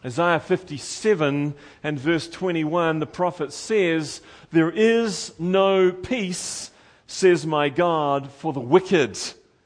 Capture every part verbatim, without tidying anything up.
Isaiah fifty-seven and verse twenty-one, the prophet says, "There is no peace, says my God, for the wicked."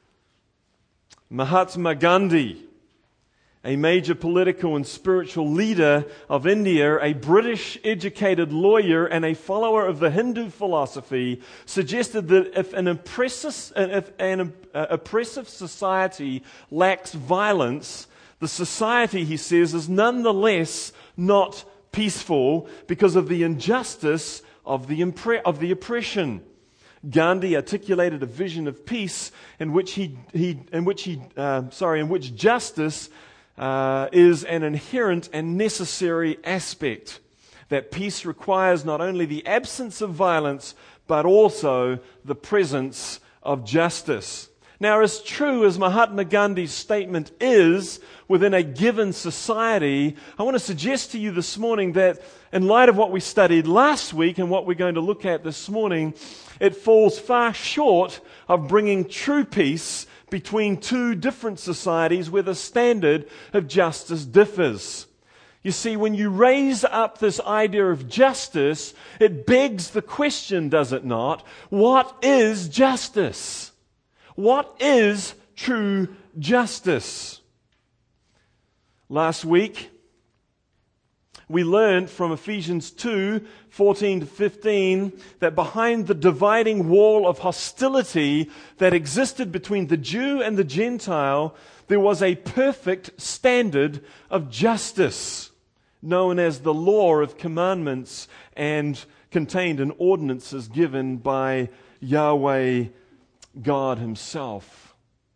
Mahatma Gandhi, a major political and spiritual leader of India, a British-educated lawyer and a follower of the Hindu philosophy, suggested that if an oppressive, if an oppressive society lacks violence, the society, he says, is nonetheless not peaceful because of the injustice of the, impre- of the oppression. Gandhi articulated a vision of peace in which he, he in which he, uh, sorry, in which justice uh, is an inherent and necessary aspect. That peace requires not only the absence of violence, but also the presence of justice. Now, as true as Mahatma Gandhi's statement is within a given society, I want to suggest to you this morning that in light of what we studied last week and what we're going to look at this morning, it falls far short of bringing true peace between two different societies where the standard of justice differs. You see, when you raise up this idea of justice, it begs the question, does it not? What is justice? What is true justice? Last week, we learned from Ephesians two, fourteen to fifteen, that behind the dividing wall of hostility that existed between the Jew and the Gentile, there was a perfect standard of justice, known as the law of commandments and contained in ordinances given by Yahweh God Himself.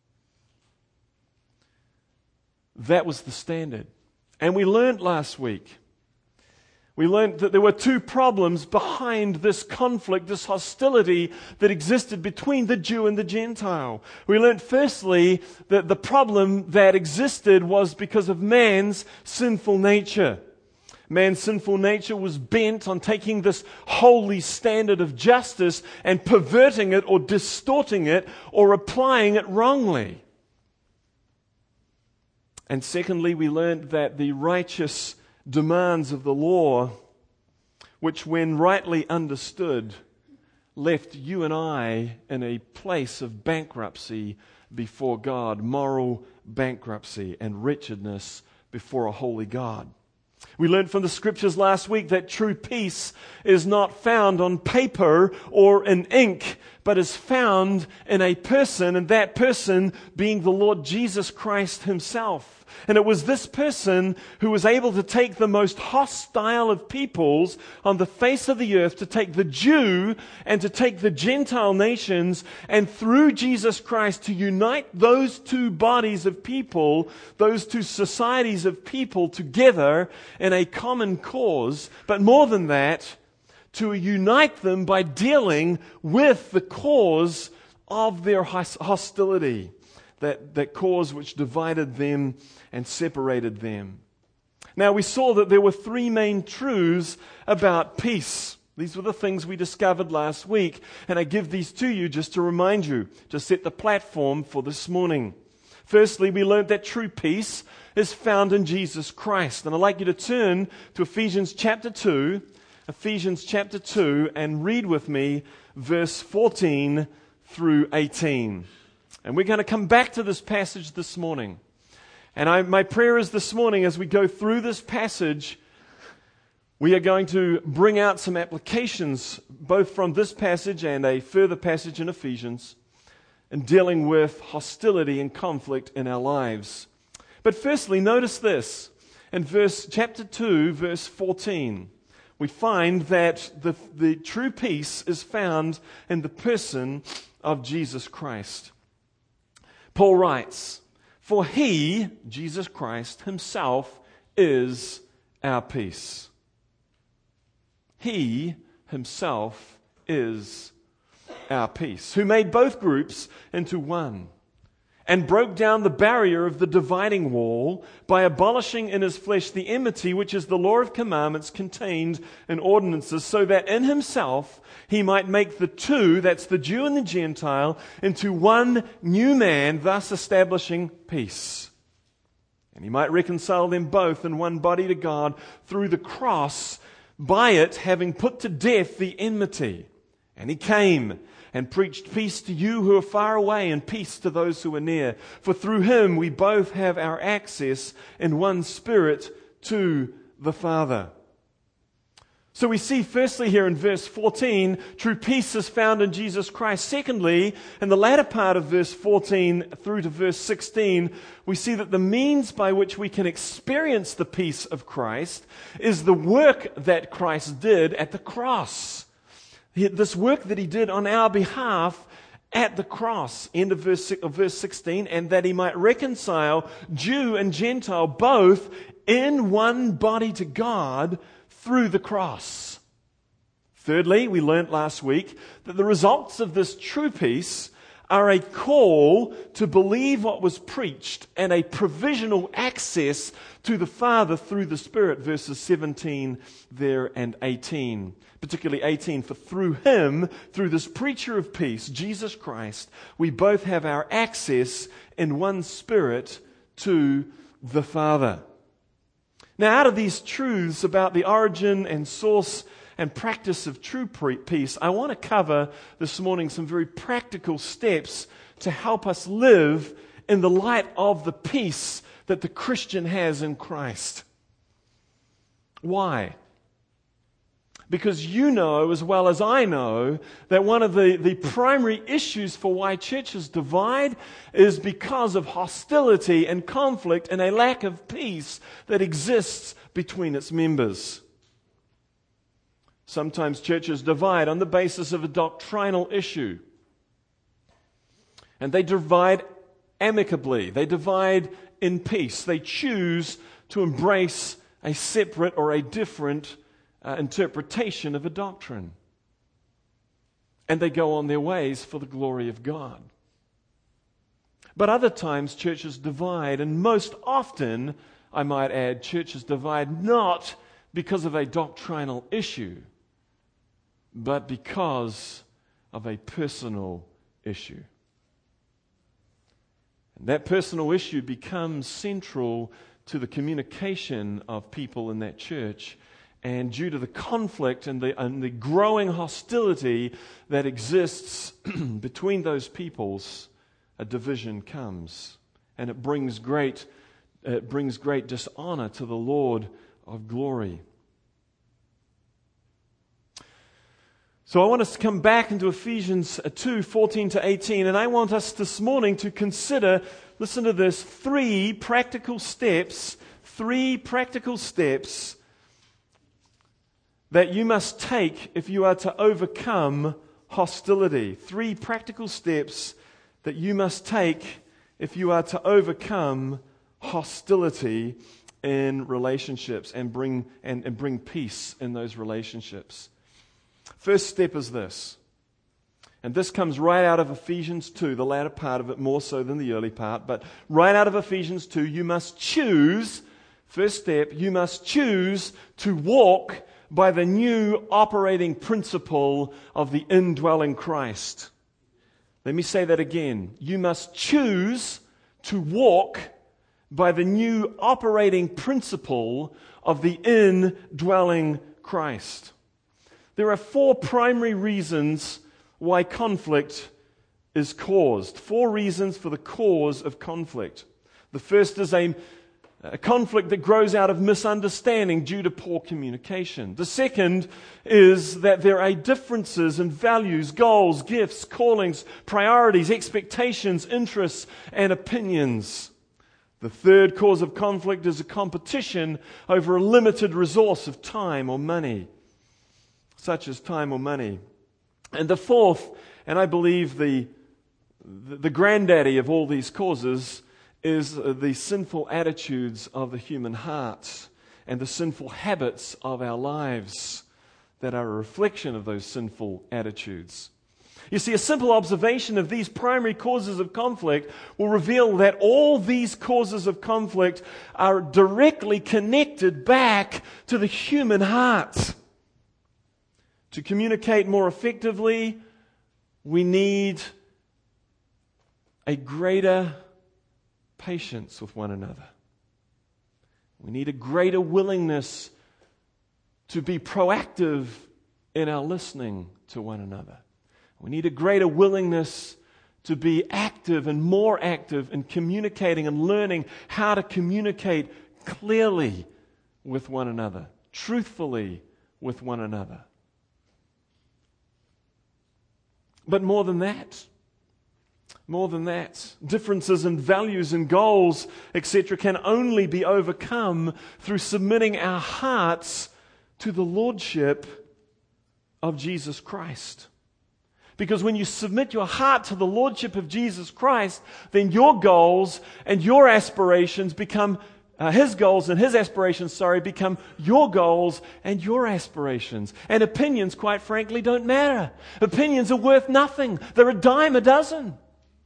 That was the standard. And we learned last week, we learned that there were two problems behind this conflict, this hostility that existed between the Jew and the Gentile. We learned firstly that the problem that existed was because of man's sinful nature. Man's sinful nature was bent on taking this holy standard of justice and perverting it or distorting it or applying it wrongly. And secondly, we learned that the righteous demands of the law, which when rightly understood, left you and I in a place of bankruptcy before God, moral bankruptcy and wretchedness before a holy God. We learned from the scriptures last week that true peace is not found on paper or in ink, but is found in a person, and that person being the Lord Jesus Christ Himself. And it was this person who was able to take the most hostile of peoples on the face of the earth, to take the Jew and to take the Gentile nations, and through Jesus Christ to unite those two bodies of people, those two societies of people together in a common cause. But more than that, to unite them by dealing with the cause of their hostility, that, that cause which divided them and separated them. Now, we saw that there were three main truths about peace. These were the things we discovered last week, and I give these to you just to remind you, to set the platform for this morning. Firstly, we learned that true peace is found in Jesus Christ. And I'd like you to turn to Ephesians chapter two, Ephesians chapter two, and read with me verse fourteen through eighteen. And we're going to come back to this passage this morning. And I, my prayer is this morning, as we go through this passage, we are going to bring out some applications, both from this passage and a further passage in Ephesians, in dealing with hostility and conflict in our lives. But firstly, notice this. In verse chapter two, verse fourteen, we find that the, the true peace is found in the person of Jesus Christ. Paul writes, "For He, Jesus Christ Himself, is our peace." He Himself is our peace, who made both groups into one, and broke down the barrier of the dividing wall by abolishing in His flesh the enmity, which is the law of commandments contained in ordinances, so that in Himself He might make the two, that's the Jew and the Gentile, into one new man, thus establishing peace. and he might reconcile them both in one body to God through the cross, by it having put to death the enmity. And he came and preached peace to you who are far away and peace to those who are near. For through him we both have our access in one Spirit to the Father. So we see firstly here in verse fourteen, true peace is found in Jesus Christ. Secondly, in the latter part of verse fourteen through to verse sixteen, we see that the means by which we can experience the peace of Christ is the work that Christ did at the cross. This work that he did on our behalf at the cross, end of verse, of verse sixteen, and that he might reconcile Jew and Gentile both in one body to God through the cross. Thirdly, we learnt last week that the results of this true peace are a call to believe what was preached and a provisional access to the Father through the Spirit, verses seventeen there and eighteen. Particularly eighteen, for through him, through this preacher of peace, Jesus Christ, we both have our access in one Spirit to the Father. Now, out of these truths about the origin and source and practice of true peace, I want to cover this morning some very practical steps to help us live in the light of the peace that the Christian has in Christ. Why? Because you know as well as I know that one of the, the primary issues for why churches divide is because of hostility and conflict and a lack of peace that exists between its members. Sometimes churches divide on the basis of a doctrinal issue. And they divide amicably. They divide in peace. They choose to embrace a separate or a different Uh, interpretation of a doctrine. And they go on their ways for the glory of God. But other times churches divide, and most often, I might add, churches divide not because of a doctrinal issue, but because of a personal issue. And that personal issue becomes central to the communication of people in that church. And due to the conflict and the, and the growing hostility that exists between those peoples, a division comes. And it brings great, it brings great dishonor to the Lord of glory. So I want us to come back into Ephesians two, fourteen to eighteen. And I want us this morning to consider, listen to this, three practical steps, three practical steps that you must take if you are to overcome hostility. Three practical steps that you must take if you are to overcome hostility in relationships and bring and, and bring peace in those relationships. First step is this, and this comes right out of Ephesians two, the latter part of it more so than the early part, but right out of Ephesians two, you must choose, first step, you must choose to walk by the new operating principle of the indwelling Christ. Let me say that again. You must choose to walk by the new operating principle of the indwelling Christ. There are four primary reasons why conflict is caused. Four reasons for the cause of conflict. The first is a A conflict that grows out of misunderstanding due to poor communication. The second is that there are differences in values, goals, gifts, callings, priorities, expectations, interests, and opinions. The third cause of conflict is a competition over a limited resource of time or money, such as time or money. And the fourth, and I believe the, the granddaddy of all these causes, is the sinful attitudes of the human heart and the sinful habits of our lives that are a reflection of those sinful attitudes. You see, a simple observation of these primary causes of conflict will reveal that all these causes of conflict are directly connected back to the human heart. To communicate more effectively, we need a greater patience with one another. We need a greater willingness to be proactive in our listening to one another. We need a greater willingness to be active and more active in communicating and learning how to communicate clearly with one another, truthfully with one another. But more than that, more than that, differences in values and goals, et cetera, can only be overcome through submitting our hearts to the lordship of Jesus Christ. Because when you submit your heart to the lordship of Jesus Christ, then your goals and your aspirations become Uh, his goals and his aspirations, sorry, become your goals and your aspirations. And opinions, quite frankly, don't matter. Opinions are worth nothing. They're a dime a dozen.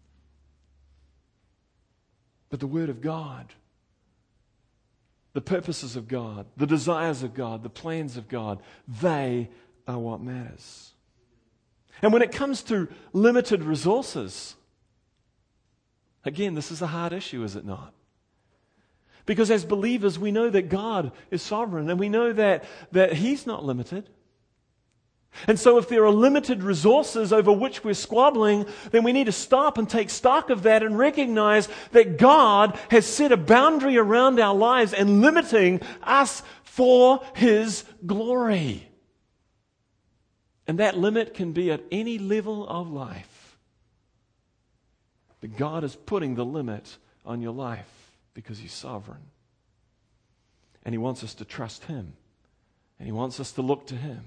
But the Word of God, the purposes of God, the desires of God, the plans of God, they are what matters. And when it comes to limited resources, again, this is a hard issue, is it not? Because as believers, we know that God is sovereign and we know that, that He's not limited. And so if there are limited resources over which we're squabbling, then we need to stop and take stock of that and recognize that God has set a boundary around our lives and limiting us for His glory. And that limit can be at any level of life. But God is putting the limit on your life. Because He's sovereign. And He wants us to trust Him. And He wants us to look to Him.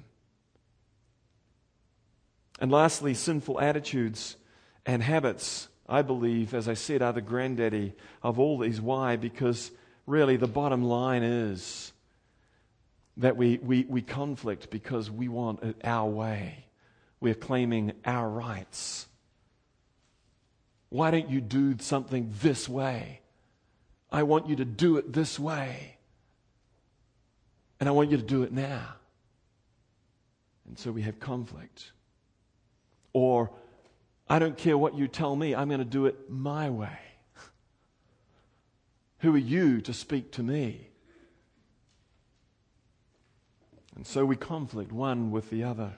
And lastly, sinful attitudes and habits, I believe, as I said, are the granddaddy of all these. Why? Because really the bottom line is that we, we, we conflict because we want it our way. We're claiming our rights. Why don't you do something this way? I want you to do it this way. And I want you to do it now. And so we have conflict. Or, I don't care what you tell me, I'm going to do it my way. Who are you to speak to me? And so we conflict one with the other.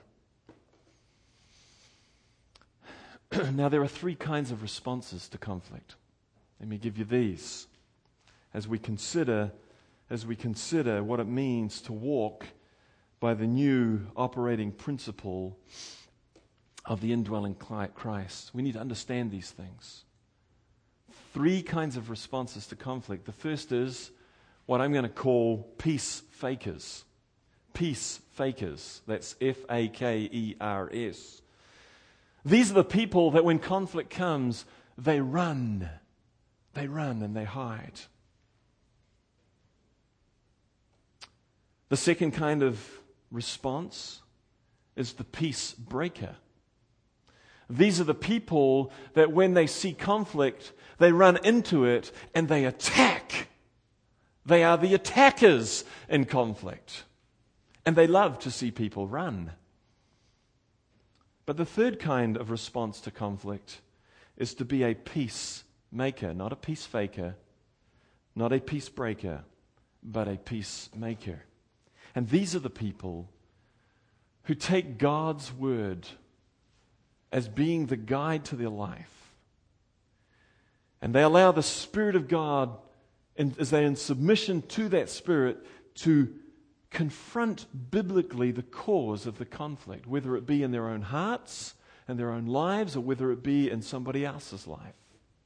Now there are three kinds of responses to conflict. Let me give you these. As we consider, as we consider what it means to walk by the new operating principle of the indwelling Christ. We need to understand these things. Three kinds of responses to conflict. The first is what I'm going to call peace fakers. Peace fakers. That's F A K E R S. These are the people that when conflict comes, they run. They run and they hide. The second kind of response is the peace breaker. These are the people that when they see conflict, they run into it and they attack. They are the attackers in conflict. And they love to see people run. But the third kind of response to conflict is to be a peacemaker, not a peace faker, not a peace breaker, but a peacemaker. And these are the people who take God's word as being the guide to their life. And they allow the Spirit of God, as they're in submission to that Spirit, to confront biblically the cause of the conflict, whether it be in their own hearts and their own lives, or whether it be in somebody else's life.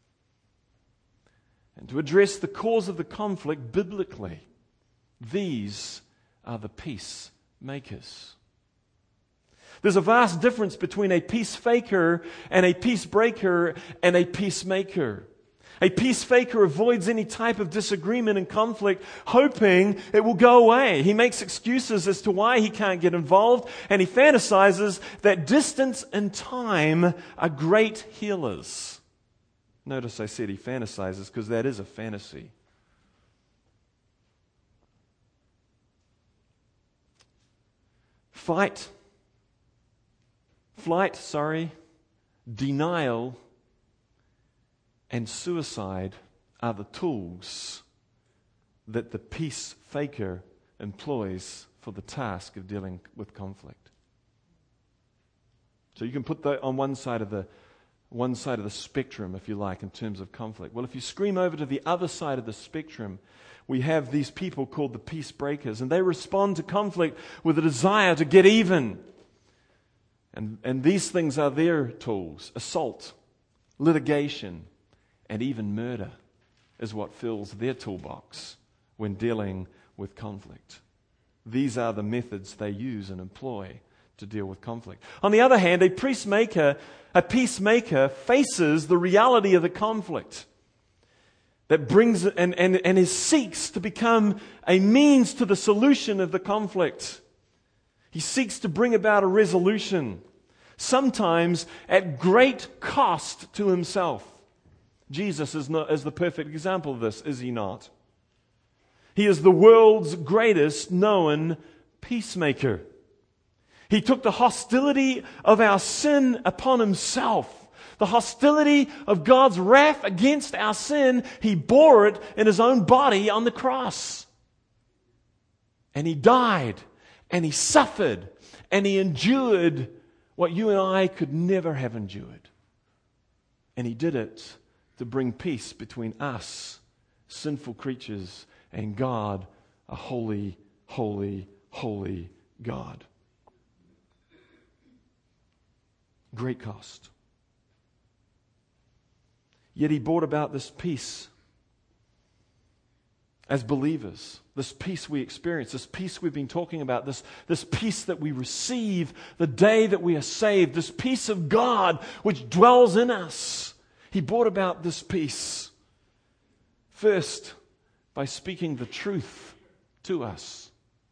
And to address the cause of the conflict biblically. These are the peacemakers. There's a vast difference between a peace faker and a peace breaker and a peacemaker. A peace faker avoids any type of disagreement and conflict, hoping it will go away. He makes excuses as to why he can't get involved, and he fantasizes that distance and time are great healers. Notice I said he fantasizes because that is a fantasy. Fight, flight, sorry, denial, and suicide are the tools that the peace faker employs for the task of dealing with conflict. So you can put that on one side of the one side of the spectrum, if you like, in terms of conflict. Well, if you scream over to the other side of the spectrum, we have these people called the peace breakers, and they respond to conflict with a desire to get even. And, and these things are their tools. Assault, litigation, and even murder is what fills their toolbox when dealing with conflict. These are the methods they use and employ to deal with conflict. On the other hand, a peacemaker, a peacemaker faces the reality of the conflict that brings and, and, and is seeks to become a means to the solution of the conflict. He seeks to bring about a resolution, sometimes at great cost to himself. Jesus is, not, is the perfect example of this, is he not? He is the world's greatest known peacemaker. He took the hostility of our sin upon himself. The hostility of God's wrath against our sin, he bore it in his own body on the cross. And he died, and he suffered, and he endured what you and I could never have endured. And he did it to bring peace between us, sinful creatures, and God, a holy, holy, holy God. Great cost. Yet he brought about this peace as believers, this peace we experience, this peace we've been talking about, this, this peace that we receive the day that we are saved, this peace of God which dwells in us. He brought about this peace first by speaking the truth to us.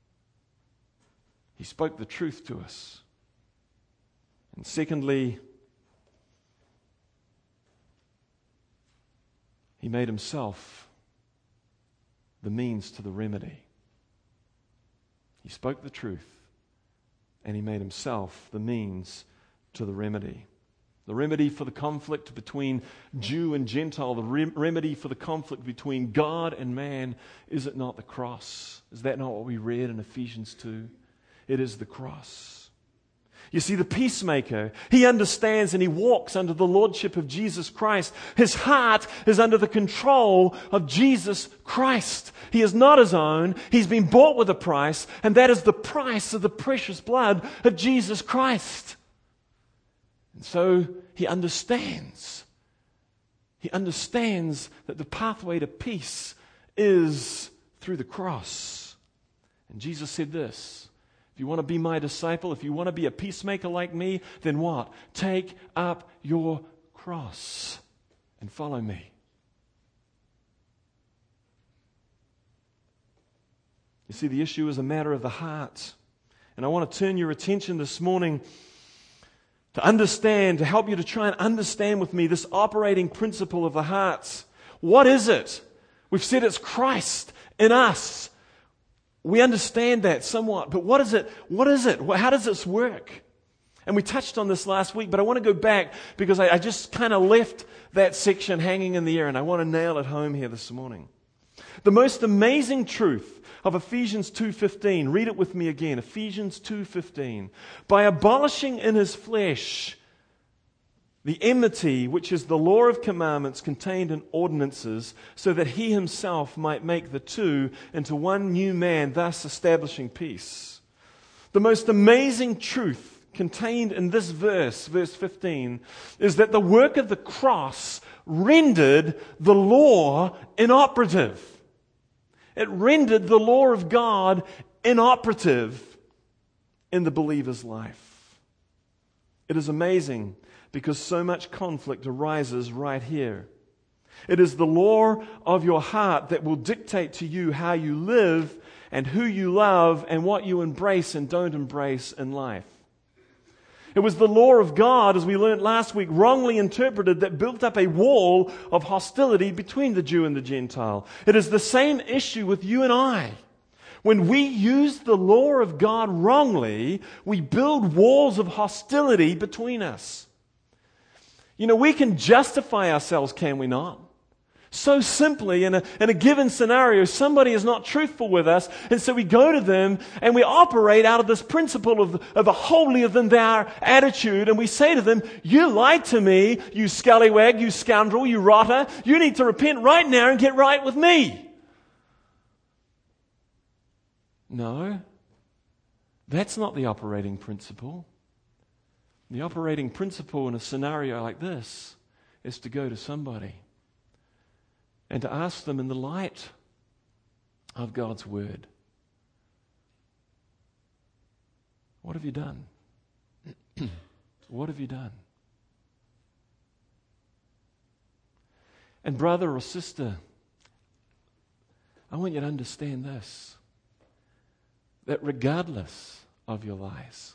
He spoke the truth to us. And secondly, he made himself the means to the remedy. He spoke the truth, and he made himself the means to the remedy. The remedy for the conflict between Jew and Gentile, the rem- remedy for the conflict between God and man, is it not the cross? Is that not what we read in Ephesians two? It is the cross. You see, the peacemaker, he understands and he walks under the lordship of Jesus Christ. His heart is under the control of Jesus Christ. He is not his own. He's been bought with a price, and that is the price of the precious blood of Jesus Christ. And so he understands. He understands that the pathway to peace is through the cross. And Jesus said this: if you want to be my disciple, if you want to be a peacemaker like me, then what? Take up your cross and follow me. You see, the issue is a matter of the heart. And I want to turn your attention this morning to understand, to help you to try and understand with me this operating principle of the heart. What is it? We've said it's Christ in us. We understand that somewhat, but what is it? What is it? How does this work? And we touched on this last week, but I want to go back because I, I just kind of left that section hanging in the air, and I want to nail it home here this morning. The most amazing truth of Ephesians two fifteen, read it with me again, Ephesians two fifteen. By abolishing in his flesh the enmity, which is the law of commandments contained in ordinances, so that he himself might make the two into one new man, thus establishing peace. The most amazing truth contained in this verse, verse fifteen, is that the work of the cross rendered the law inoperative. It rendered the law of God inoperative in the believer's life. It is amazing because so much conflict arises right here. It is the law of your heart that will dictate to you how you live and who you love and what you embrace and don't embrace in life. It was the law of God, as we learned last week, wrongly interpreted, that built up a wall of hostility between the Jew and the Gentile. It is the same issue with you and I. When we use the law of God wrongly, we build walls of hostility between us. You know, we can justify ourselves, can we not? So simply, in a, in a given scenario, somebody is not truthful with us, and so we go to them and we operate out of this principle of, of a holier-than-thou attitude, and we say to them, you lied to me, you scallywag, you scoundrel, you rotter, you need to repent right now and get right with me. No, that's not the operating principle. The operating principle in a scenario like this is to go to somebody and to ask them in the light of God's Word, what have you done? What have you done? And brother or sister, I want you to understand this, that regardless of your lies,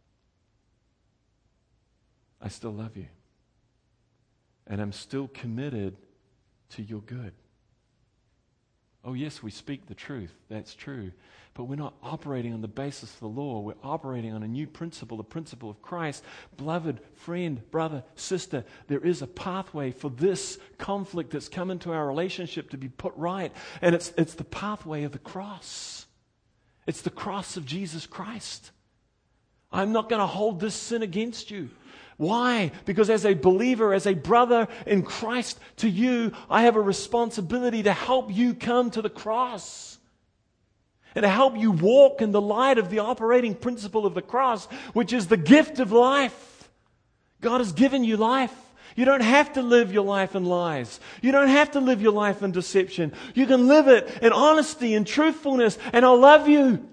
I still love you. And I'm still committed to your good. Oh yes, we speak the truth. That's true. But we're not operating on the basis of the law. We're operating on a new principle, the principle of Christ. Beloved friend, brother, sister, there is a pathway for this conflict that's come into our relationship to be put right. And it's, it's the pathway of the cross. It's the cross of Jesus Christ. I'm not going to hold this sin against you. Why? Because as a believer, as a brother in Christ to you, I have a responsibility to help you come to the cross and to help you walk in the light of the operating principle of the cross, which is the gift of life. God has given you life. You don't have to live your life in lies. You don't have to live your life in deception. You can live it in honesty and truthfulness, and I'll love you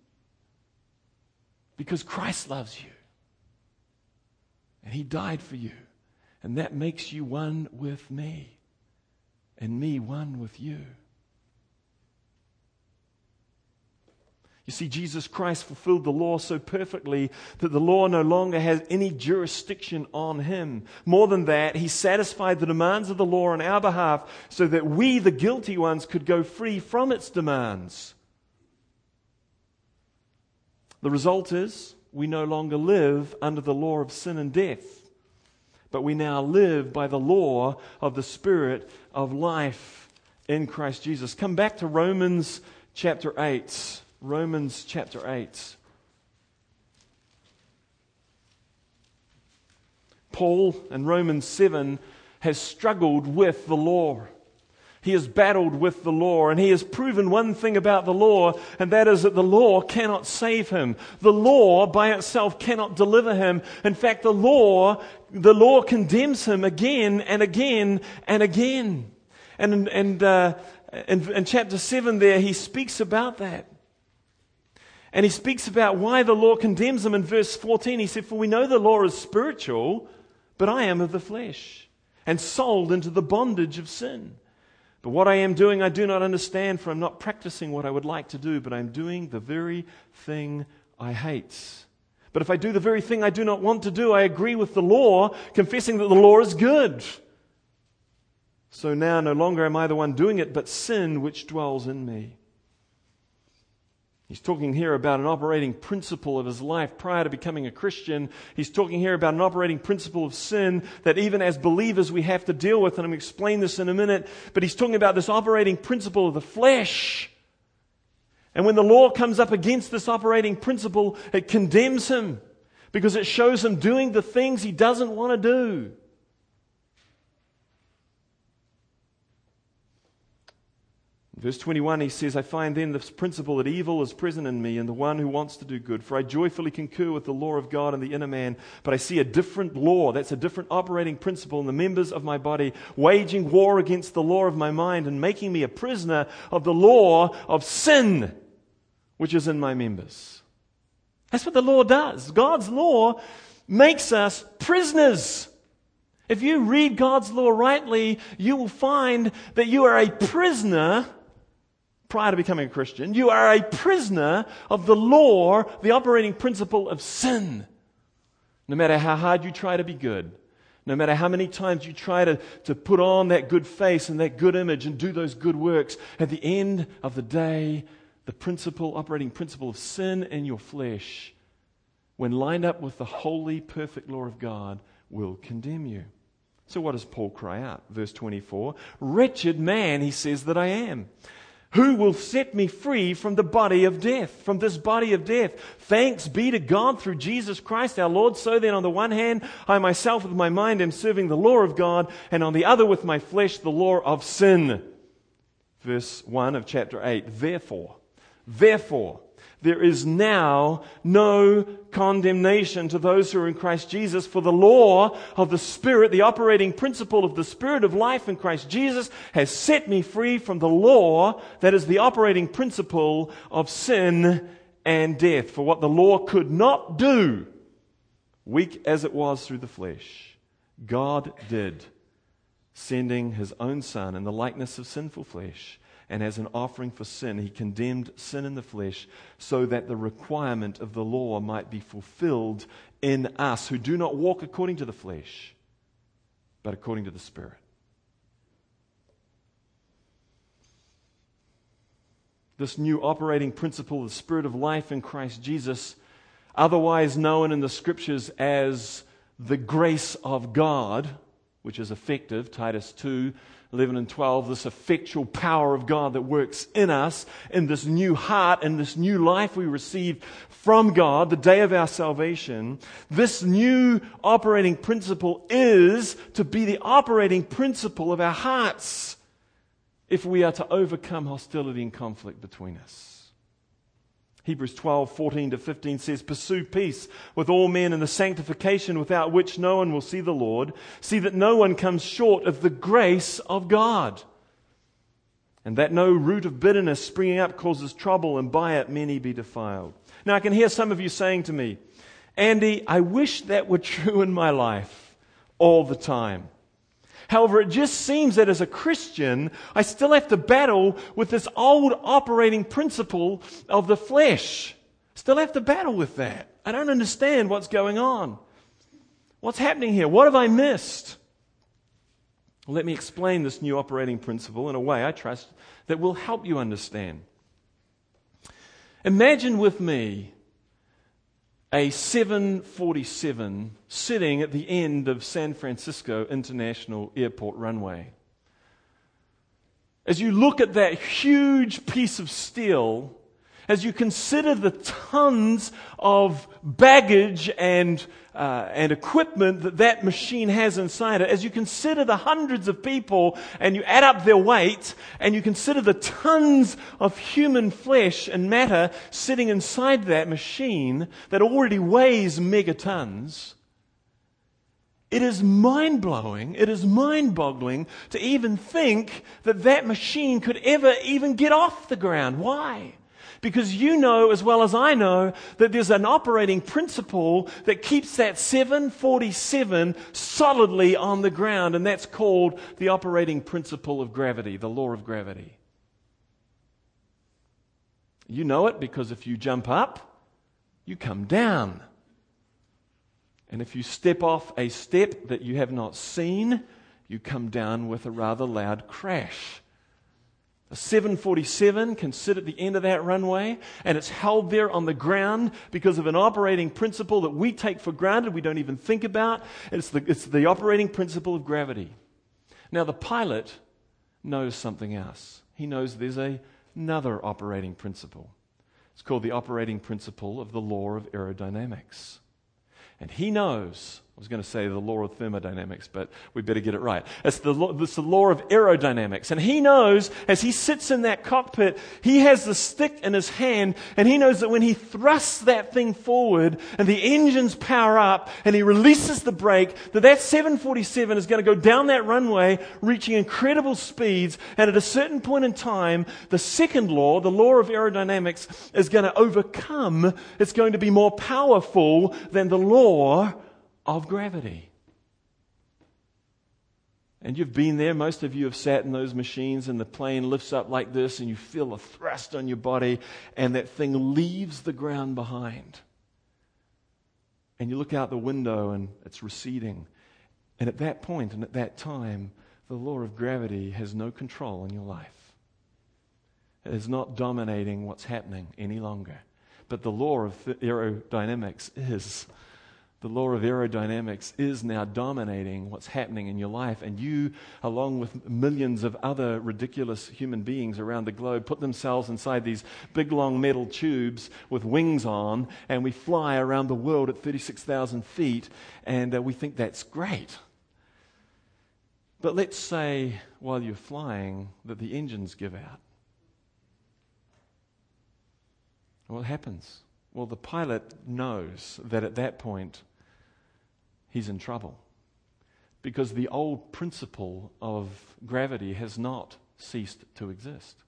because Christ loves you. And He died for you. And that makes you one with me. And me one with you. You see, Jesus Christ fulfilled the law so perfectly that the law no longer has any jurisdiction on Him. More than that, He satisfied the demands of the law on our behalf so that we, the guilty ones, could go free from its demands. The result is, we no longer live under the law of sin and death, but we now live by the law of the Spirit of life in Christ Jesus. Come back to Romans chapter eight. Romans chapter eight. Paul in Romans seven has struggled with the law. He has battled with the law, and he has proven one thing about the law, and that is that the law cannot save him. The law by itself cannot deliver him. In fact, the law, the law condemns him again and again and again. And, and uh, in, in chapter seven there, he speaks about that. And he speaks about why the law condemns him in verse fourteen. He said, "For we know the law is spiritual, but I am of the flesh, and sold into the bondage of sin. But what I am doing I do not understand, for I'm not practicing what I would like to do, but I'm doing the very thing I hate. But if I do the very thing I do not want to do, I agree with the law, confessing that the law is good. So now no longer am I the one doing it, but sin which dwells in me." He's talking here about an operating principle of his life prior to becoming a Christian. He's talking here about an operating principle of sin that even as believers we have to deal with, and I'm going to explain this in a minute. But he's talking about this operating principle of the flesh. And when the law comes up against this operating principle, it condemns him because it shows him doing the things he doesn't want to do. Verse twenty-one, he says, "I find then this principle that evil is present in me and the one who wants to do good. For I joyfully concur with the law of God in the inner man, but I see a different law," that's a different operating principle, "in the members of my body, waging war against the law of my mind and making me a prisoner of the law of sin, which is in my members." That's what the law does. God's law makes us prisoners. If you read God's law rightly, you will find that you are a prisoner. Prior to becoming a Christian, you are a prisoner of the law, the operating principle of sin. No matter how hard you try to be good, no matter how many times you try to, to put on that good face and that good image and do those good works, at the end of the day, the principle, operating principle of sin in your flesh, when lined up with the holy, perfect law of God, will condemn you. So what does Paul cry out? Verse twenty-four, "Wretched man," he says, "that I am. Who will set me free from the body of death, from this body of death? Thanks be to God through Jesus Christ our Lord. So then, on the one hand, I myself with my mind am serving the law of God, and on the other with my flesh the law of sin." Verse one of chapter eight, "Therefore, therefore, there is now no condemnation to those who are in Christ Jesus, for the law of the Spirit, the operating principle of the Spirit of life in Christ Jesus, has set me free from the law, that is the operating principle of sin and death. For what the law could not do, weak as it was through the flesh, God did, sending His own Son in the likeness of sinful flesh. And as an offering for sin, He condemned sin in the flesh, so that the requirement of the law might be fulfilled in us who do not walk according to the flesh, but according to the Spirit." This new operating principle, the Spirit of life in Christ Jesus, otherwise known in the Scriptures as the grace of God, which is effective, Titus two, eleven and twelve, this effectual power of God that works in us, in this new heart, in this new life we received from God, the day of our salvation. This new operating principle is to be the operating principle of our hearts if we are to overcome hostility and conflict between us. Hebrews twelve, fourteen to fifteen says, "Pursue peace with all men and the sanctification without which no one will see the Lord. See that no one comes short of the grace of God, and that no root of bitterness springing up causes trouble, and by it many be defiled." Now I can hear some of you saying to me, "Andy, I wish that were true in my life all the time. However, it just seems that as a Christian, I still have to battle with this old operating principle of the flesh. Still have to battle with that. I don't understand what's going on. What's happening here? What have I missed?" Well, let me explain this new operating principle in a way I trust that will help you understand. Imagine with me a seven forty-seven sitting at the end of San Francisco International Airport runway. As you look at that huge piece of steel, as you consider the tons of baggage and uh, and equipment that that machine has inside it, as you consider the hundreds of people and you add up their weight, and you consider the tons of human flesh and matter sitting inside that machine that already weighs megatons, it is mind-blowing, it is mind-boggling to even think that that machine could ever even get off the ground. Why? Because you know as well as I know that there's an operating principle that keeps that seven forty-seven solidly on the ground, and that's called the operating principle of gravity, the law of gravity. You know it because if you jump up, you come down. And if you step off a step that you have not seen, you come down with a rather loud crash. A seven forty-seven can sit at the end of that runway, and it's held there on the ground because of an operating principle that we take for granted, we don't even think about. It's the, it's the operating principle of gravity. Now, the pilot knows something else. He knows there's a, another operating principle. It's called the operating principle of the law of aerodynamics. And he knows, I was going to say the law of thermodynamics, but we better get it right. It's the, law, it's the law of aerodynamics. And he knows, as he sits in that cockpit, he has the stick in his hand, and he knows that when he thrusts that thing forward, and the engines power up, and he releases the brake, that that seven forty-seven is going to go down that runway, reaching incredible speeds, and at a certain point in time, the second law, the law of aerodynamics, is going to overcome, it's going to be more powerful than the law of gravity. And you've been there, most of you have sat in those machines, and the plane lifts up like this, and you feel a thrust on your body, and that thing leaves the ground behind. And you look out the window, and it's receding. And at that point, and at that time, the law of gravity has no control in your life. It is not dominating what's happening any longer. But the law of aerodynamics is. The law of aerodynamics is now dominating what's happening in your life, and you, along with millions of other ridiculous human beings around the globe, put themselves inside these big long metal tubes with wings on, and we fly around the world at thirty-six thousand feet, and uh, we think that's great. But let's say while you're flying that the engines give out. What happens? Well, the pilot knows that at that point he's in trouble, because the old principle of gravity has not ceased to exist.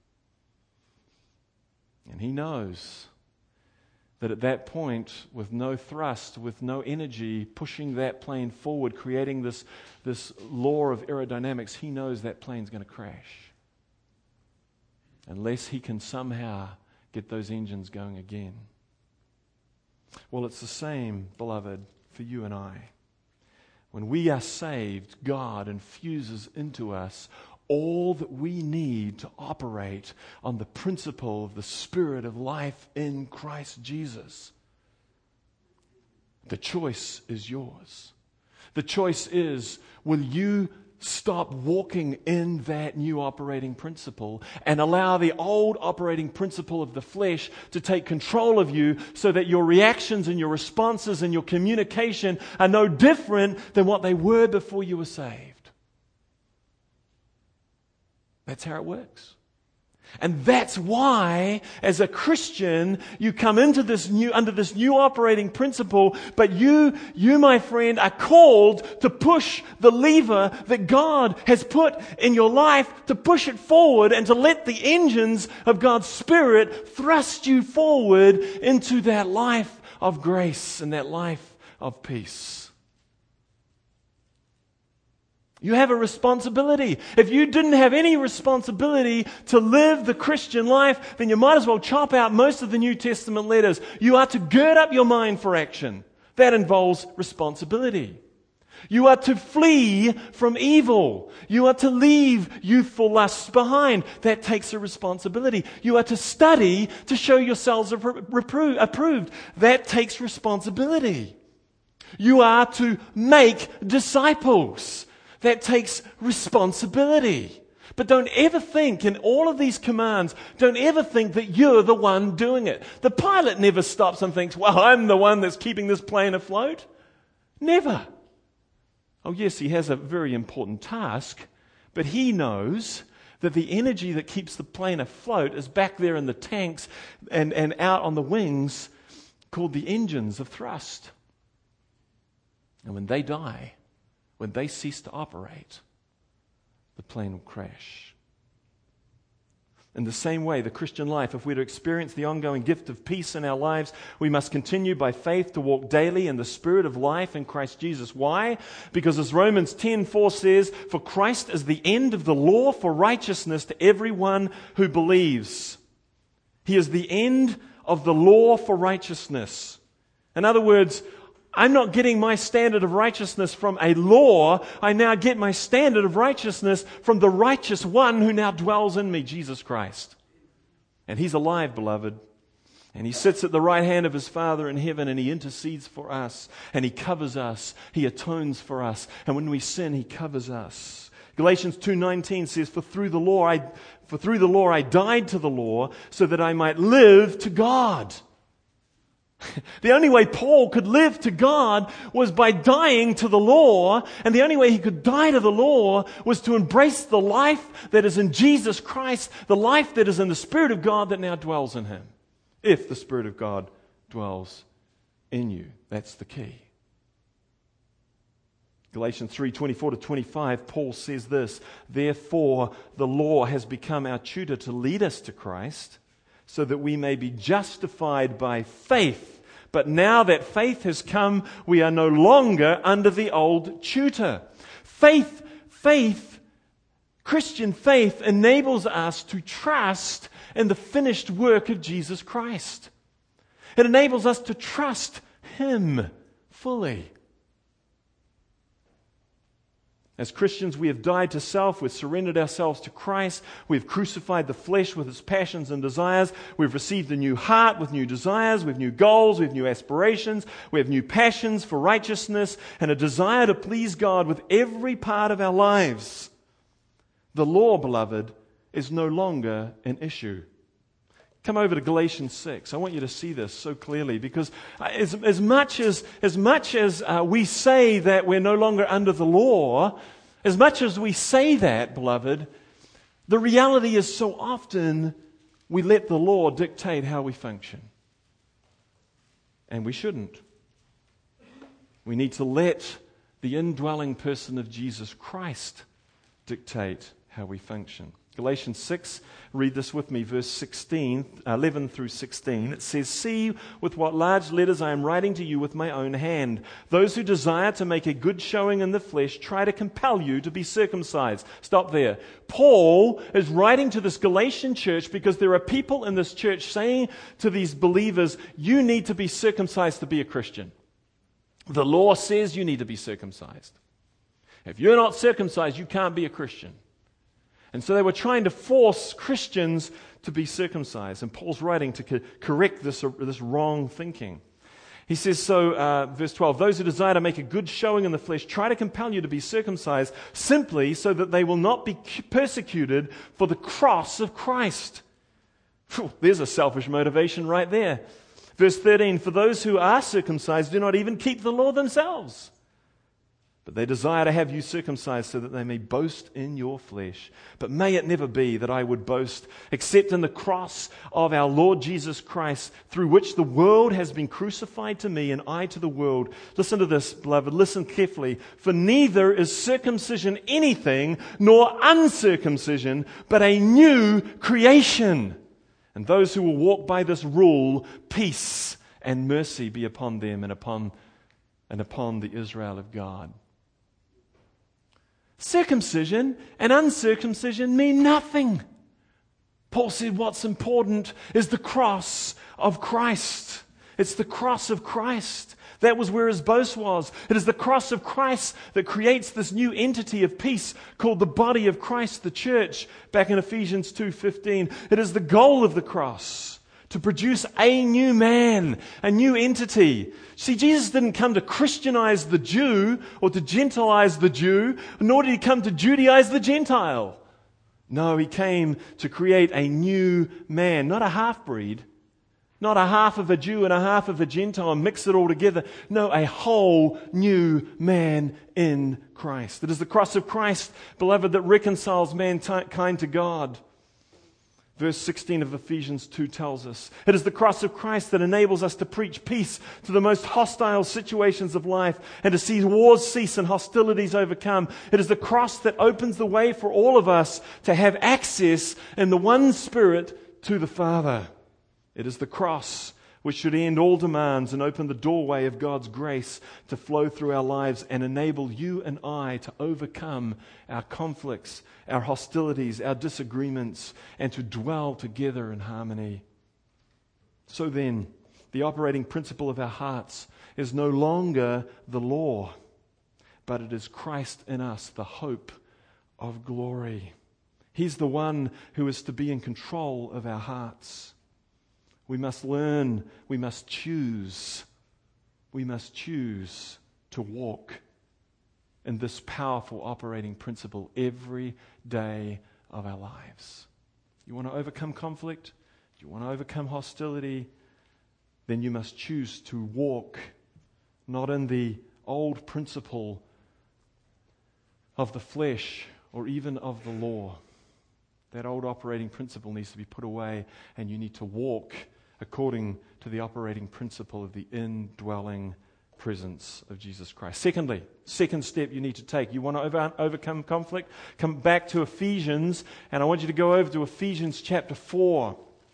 And he knows that at that point, with no thrust, with no energy pushing that plane forward, creating this, this law of aerodynamics, he knows that plane's going to crash unless he can somehow get those engines going again. Well, it's the same, beloved, for you and I. When we are saved, God infuses into us all that we need to operate on the principle of the Spirit of life in Christ Jesus. The choice is yours. The choice is, will you stop walking in that new operating principle and allow the old operating principle of the flesh to take control of you, so that your reactions and your responses and your communication are no different than what they were before you were saved? That's how it works. And that's why, as a Christian, you come into this new, under this new operating principle, but you, you, my friend, are called to push the lever that God has put in your life, to push it forward and to let the engines of God's Spirit thrust you forward into that life of grace and that life of peace. You have a responsibility. If you didn't have any responsibility to live the Christian life, then you might as well chop out most of the New Testament letters. You are to gird up your mind for action. That involves responsibility. You are to flee from evil. You are to leave youthful lusts behind. That takes a responsibility. You are to study to show yourselves appro- approved. That takes responsibility. You are to make disciples. That takes responsibility. But don't ever think, in all of these commands, don't ever think that you're the one doing it. The pilot never stops and thinks, well, I'm the one that's keeping this plane afloat. Never. Oh yes, he has a very important task, but he knows that the energy that keeps the plane afloat is back there in the tanks and, and out on the wings, called the engines of thrust. And when they die, when they cease to operate, the plane will crash. In the same way, the Christian life, if we're to experience the ongoing gift of peace in our lives, we must continue by faith to walk daily in the Spirit of life in Christ Jesus. Why? Because as Romans ten four says, for Christ is the end of the law for righteousness to everyone who believes. He is the end of the law for righteousness. In other words, I'm not getting my standard of righteousness from a law. I now get my standard of righteousness from the righteous one who now dwells in me, Jesus Christ. And He's alive, beloved. And He sits at the right hand of His Father in heaven, and He intercedes for us, and He covers us. He atones for us. And when we sin, He covers us. Galatians two nineteen says, For through the law I, for through the law I died to the law, so that I might live to God. The only way Paul could live to God was by dying to the law, and the only way he could die to the law was to embrace the life that is in Jesus Christ, the life that is in the Spirit of God that now dwells in him. If the Spirit of God dwells in you, that's the key. Galatians three twenty-four to twenty-five, Paul says this, Therefore the law has become our tutor to lead us to Christ, so that we may be justified by faith. But now that faith has come, we are no longer under the old tutor. Faith, faith, Christian faith enables us to trust in the finished work of Jesus Christ. It enables us to trust Him fully. As Christians, we have died to self, we've surrendered ourselves to Christ, we've crucified the flesh with its passions and desires, we've received a new heart with new desires, we have new goals, we have new aspirations, we have new passions for righteousness, and a desire to please God with every part of our lives. The law, beloved, is no longer an issue. Come over to Galatians six. I want you to see this so clearly, because as, as much as, as, much as uh, we say that we're no longer under the law, as much as we say that, beloved, the reality is so often we let the law dictate how we function. And we shouldn't. We need to let the indwelling person of Jesus Christ dictate how we function. Galatians six, read this with me, verse sixteen, eleven through sixteen. It says, "See with what large letters I am writing to you with my own hand. Those who desire to make a good showing in the flesh try to compel you to be circumcised." Stop there. Paul is writing to this Galatian church because there are people in this church saying to these believers, you need to be circumcised to be a Christian. The law says you need to be circumcised. If you're not circumcised, you can't be a Christian. And so they were trying to force Christians to be circumcised. And Paul's writing to co- correct this, uh, this wrong thinking. He says, so, uh, verse twelve, "Those who desire to make a good showing in the flesh try to compel you to be circumcised simply so that they will not be persecuted for the cross of Christ." Whew, there's a selfish motivation right there. Verse thirteen, "For those who are circumcised do not even keep the law themselves. But they desire to have you circumcised so that they may boast in your flesh. But may it never be that I would boast except in the cross of our Lord Jesus Christ, through which the world has been crucified to me and I to the world." Listen to this, beloved. Listen carefully. "For neither is circumcision anything, nor uncircumcision, but a new creation. And those who will walk by this rule, peace and mercy be upon them and upon, and upon the Israel of God." Circumcision and uncircumcision mean nothing. Paul said what's important is the cross of Christ. It's the cross of Christ. That was where his boast was. It is the cross of Christ that creates this new entity of peace called the body of Christ, the church, back in Ephesians two fifteen. It is the goal of the cross, to produce a new man, a new entity. See, Jesus didn't come to Christianize the Jew or to Gentilize the Jew, nor did he come to Judaize the Gentile. No, he came to create a new man, not a half-breed, not a half of a Jew and a half of a Gentile and mix it all together. No, a whole new man in Christ. It is the cross of Christ, beloved, that reconciles mankind to God. Verse sixteen of Ephesians two tells us, it is the cross of Christ that enables us to preach peace to the most hostile situations of life and to see wars cease and hostilities overcome. It is the cross that opens the way for all of us to have access in the one Spirit to the Father. It is the cross which should end all demands and open the doorway of God's grace to flow through our lives and enable you and I to overcome our conflicts, our hostilities, our disagreements, and to dwell together in harmony. So then, the operating principle of our hearts is no longer the law, but it is Christ in us, the hope of glory. He's the one who is to be in control of our hearts. We must learn, we must choose, we must choose to walk in this powerful operating principle every day of our lives. You want to overcome conflict? You want to overcome hostility? Then you must choose to walk not in the old principle of the flesh or even of the law. That old operating principle needs to be put away, and you need to walk according to the operating principle of the indwelling presence of Jesus Christ. Secondly, second step you need to take. You want to over, overcome conflict? Come back to Ephesians, and I want you to go over to Ephesians chapter four.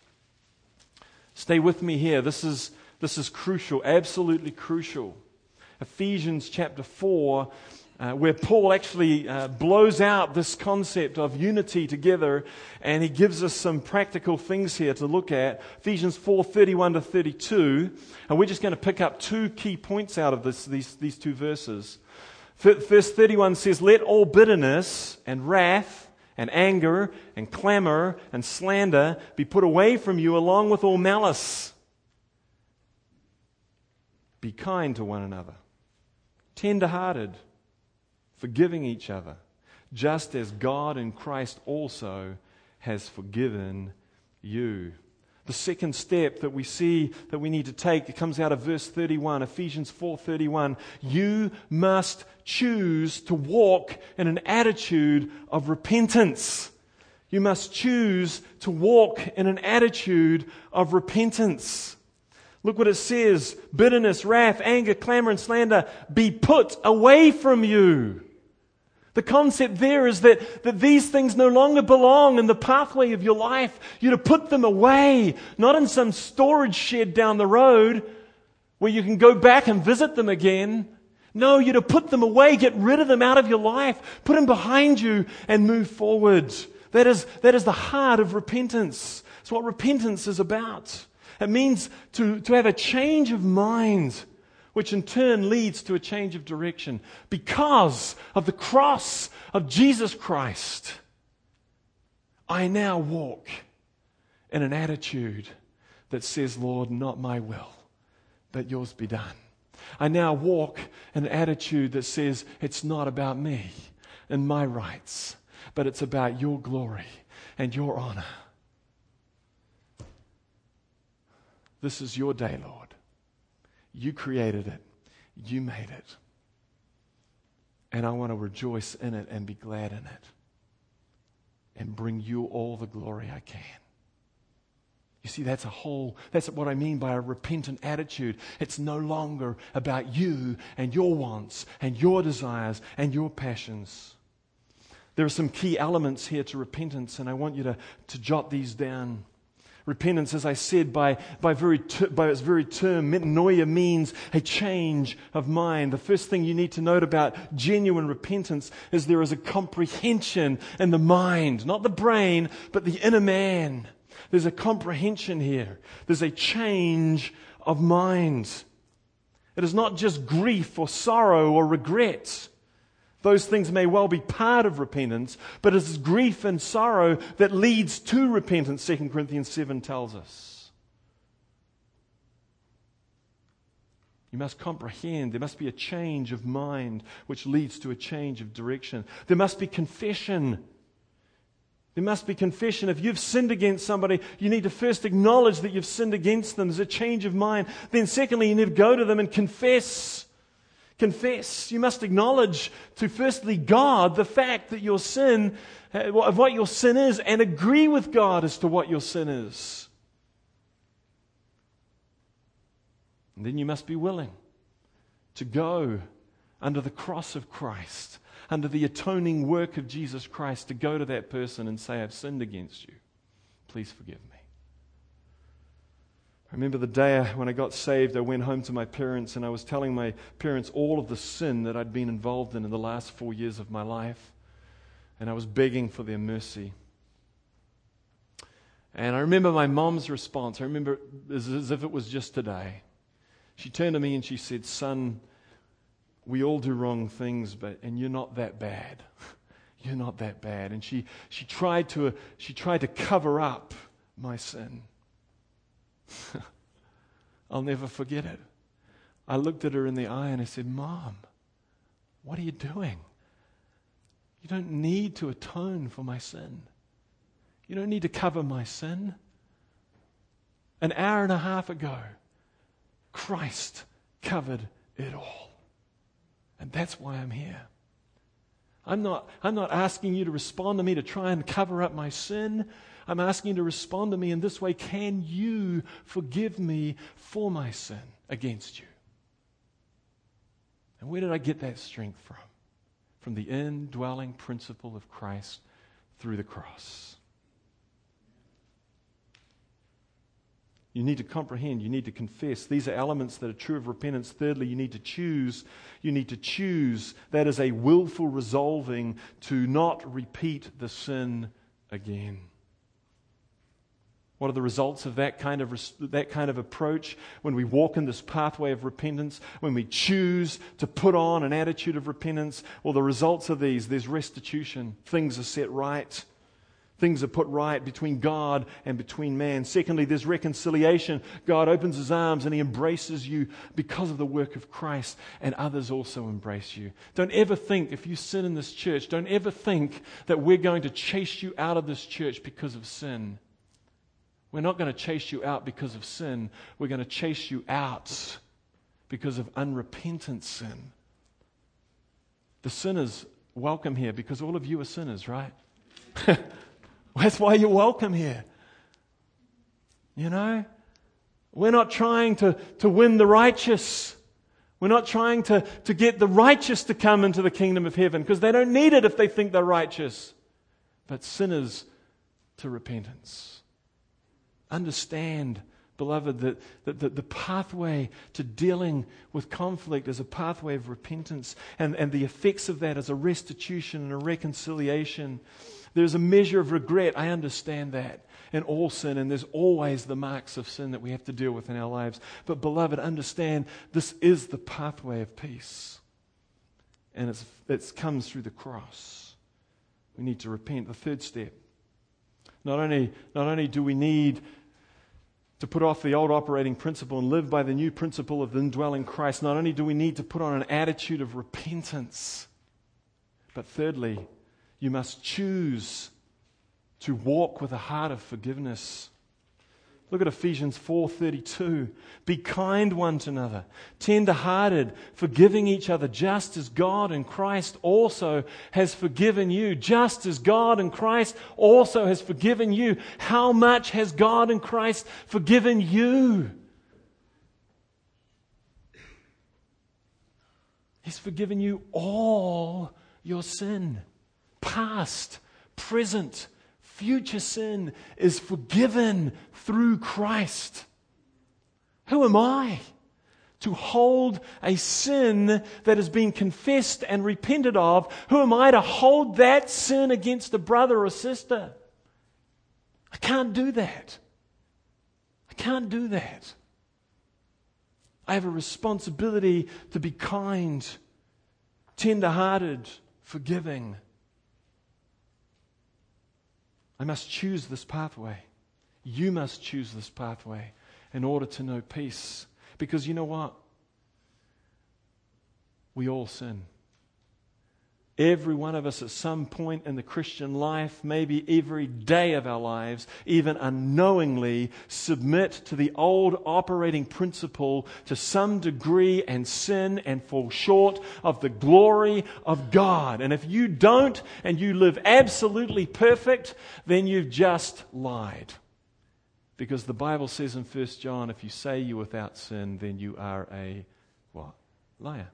Stay with me here. This is, this is crucial, absolutely crucial. Ephesians chapter four, Uh, where Paul actually uh, blows out this concept of unity together, and he gives us some practical things here to look at. Ephesians four, thirty-one to thirty-two, and we're just going to pick up two key points out of this, these, these two verses. Verse thirty-one says, "Let all bitterness and wrath and anger and clamor and slander be put away from you, along with all malice. Be kind to one another, tender-hearted, forgiving each other, just as God in Christ also has forgiven you." The second step that we see that we need to take, it comes out of verse thirty-one, Ephesians four thirty-one. You must choose to walk in an attitude of repentance. You must choose to walk in an attitude of repentance. Look what it says. Bitterness, wrath, anger, clamor, and slander be put away from you. The concept there is that, that these things no longer belong in the pathway of your life. You're to put them away, not in some storage shed down the road where you can go back and visit them again. No, you're to put them away, get rid of them out of your life, put them behind you and move forward. That is, that is the heart of repentance. It's what repentance is about. It means to, to have a change of mind, which in turn leads to a change of direction. Because of the cross of Jesus Christ, I now walk in an attitude that says, Lord, not my will, but yours be done. I now walk in an attitude that says, it's not about me and my rights, but it's about your glory and your honor. This is your day, Lord. You created it. You made it. And I want to rejoice in it and be glad in it. And bring you all the glory I can. You see, that's a whole, that's what I mean by a repentant attitude. It's no longer about you and your wants and your desires and your passions. There are some key elements here to repentance, and I want you to, to jot these down. Repentance, as I said, by, by, very ter- by its very term, metanoia, means a change of mind. The first thing you need to note about genuine repentance is there is a comprehension in the mind, not the brain, but the inner man. There's a comprehension here. There's a change of mind. It is not just grief or sorrow or regret. Those things may well be part of repentance, but it's grief and sorrow that leads to repentance, Second Corinthians seven tells us. You must comprehend. There must be a change of mind which leads to a change of direction. There must be confession. There must be confession. If you've sinned against somebody, you need to first acknowledge that you've sinned against them. There's a change of mind. Then secondly, you need to go to them and confess. Confess. You must acknowledge to firstly God the fact that your sin, of what your sin is, and agree with God as to what your sin is. And then you must be willing to go under the cross of Christ, under the atoning work of Jesus Christ, to go to that person and say, I've sinned against you. Please forgive me. I remember the day when I got saved, I went home to my parents and I was telling my parents all of the sin that I'd been involved in in the last four years of my life. And I was begging for their mercy. And I remember my mom's response. I remember as, as if it was just today. She turned to me and she said, son, we all do wrong things, but and you're not that bad. You're not that bad. And she, she, tried to, she tried to cover up my sin. I'll never forget it. I looked at her in the eye and I said, Mom, what are you doing? You don't need to atone for my sin. You don't need to cover my sin. An hour and a half ago, Christ covered it all. And that's why I'm here. I'm not, I'm not asking you to respond to me to try and cover up my sin. I'm asking you to respond to me in this way. Can you forgive me for my sin against you? And where did I get that strength from? From the indwelling principle of Christ through the cross. You need to comprehend. You need to confess. These are elements that are true of repentance. Thirdly, you need to choose. You need to choose. That is a willful resolving to not repeat the sin again. What are the results of that kind of res- that kind of approach when we walk in this pathway of repentance, when we choose to put on an attitude of repentance? Well, the results of these, there's restitution. Things are set right. Things are put right between God and between man. Secondly, there's reconciliation. God opens His arms and He embraces you because of the work of Christ, and others also embrace you. Don't ever think, if you sin in this church, don't ever think that we're going to chase you out of this church because of sin. We're not going to chase you out because of sin. We're going to chase you out because of unrepentant sin. The sinners welcome here because all of you are sinners, right? That's why you're welcome here. You know? We're not trying to, to win the righteous. We're not trying to, to get the righteous to come into the kingdom of heaven because they don't need it if they think they're righteous. But sinners to repentance. Understand, beloved, that, that, that the pathway to dealing with conflict is a pathway of repentance, and, and the effects of that is a restitution and a reconciliation. There's a measure of regret, I understand that, in all sin, and there's always the marks of sin that we have to deal with in our lives. But beloved, understand, this is the pathway of peace, and it's, it comes through the cross. We need to repent. The third step. Not only, not only do we need to put off the old operating principle and live by the new principle of the indwelling Christ, not only do we need to put on an attitude of repentance, but thirdly, you must choose to walk with a heart of forgiveness. Look at Ephesians four thirty-two. Be kind one to another, tender-hearted, forgiving each other, just as God in Christ also has forgiven you. Just as God in Christ also has forgiven you. How much has God in Christ forgiven you? He's forgiven you all your sin. Past, present, future sin is forgiven through Christ. Who am I to hold a sin that has been confessed and repented of? Who am I to hold that sin against a brother or sister? I can't do that. I can't do that. I have a responsibility to be kind, tender-hearted, forgiving. I must choose this pathway. You must choose this pathway in order to know peace. Because you know what? We all sin. Every one of us at some point in the Christian life, maybe every day of our lives, even unknowingly submit to the old operating principle to some degree and sin and fall short of the glory of God. And if you don't and you live absolutely perfect, then you've just lied. Because the Bible says in First John, if you say you're without sin, then you are a what? Liar.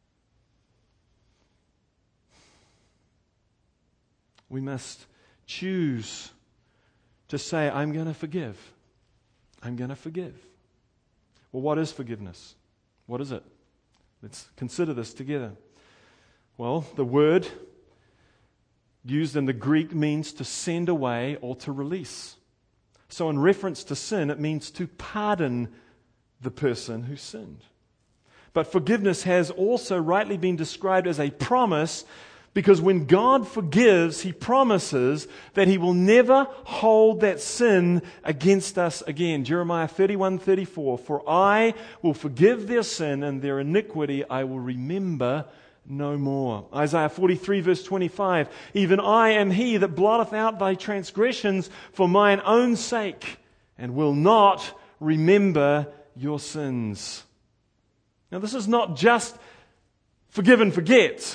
We must choose to say, I'm going to forgive. I'm going to forgive. Well, what is forgiveness? What is it? Let's consider this together. Well, the word used in the Greek means to send away or to release. So in reference to sin, it means to pardon the person who sinned. But forgiveness has also rightly been described as a promise, because when God forgives, He promises that He will never hold that sin against us again. Jeremiah thirty-one thirty-four, for I will forgive their sin and their iniquity I will remember no more. Isaiah forty-three verse twenty-five, even I am He that blotteth out thy transgressions for mine own sake, and will not remember your sins. Now this is not just forgive and forget.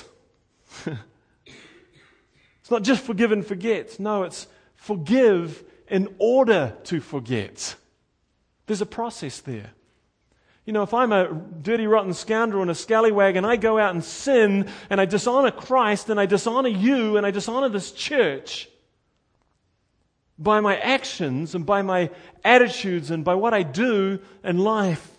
It's not just forgive and forget. No, it's forgive in order to forget. There's a process there. You know, if I'm a dirty, rotten scoundrel and a scallywag and I go out and sin and I dishonor Christ and I dishonor you and I dishonor this church by my actions and by my attitudes and by what I do in life,